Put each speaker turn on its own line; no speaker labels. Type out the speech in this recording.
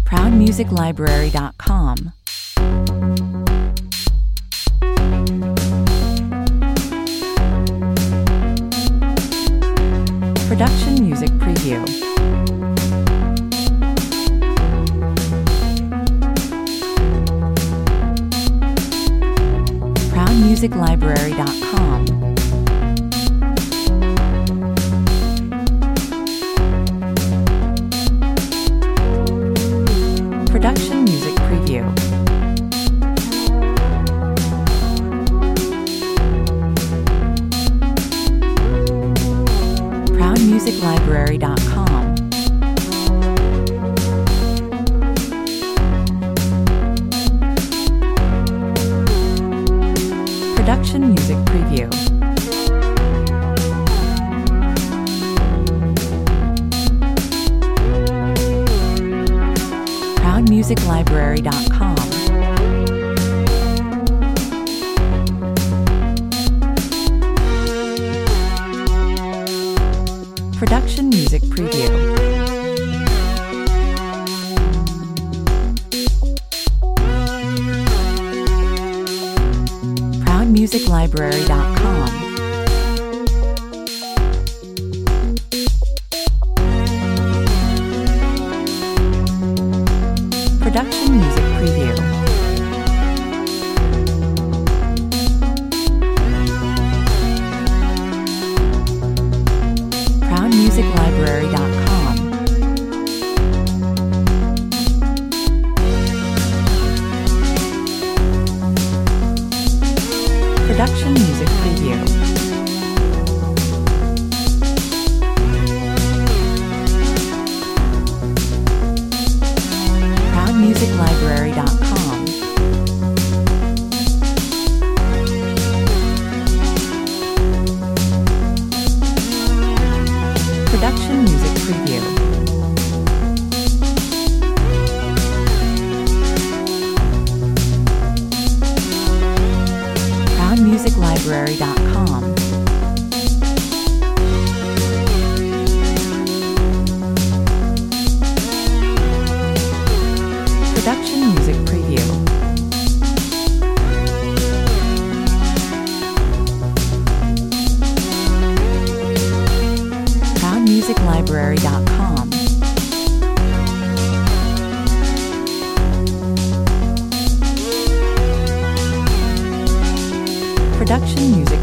ProudMusicLibrary.com. Production Music Preview. ProudMusicLibrary.com. Production Music Preview. ProudMusicLibrary.com. Production Music Preview. ProudMusicLibrary.com. Production Music Preview. ProudMusicLibrary.com. Production Music Preview. ProudMusicLibrary.com. Production Music Preview. ProudMusicLibrary.com. Production Music Preview. ProudMusicLibrary.com. Production Music Preview. ProudMusicLibrary.com. Production Music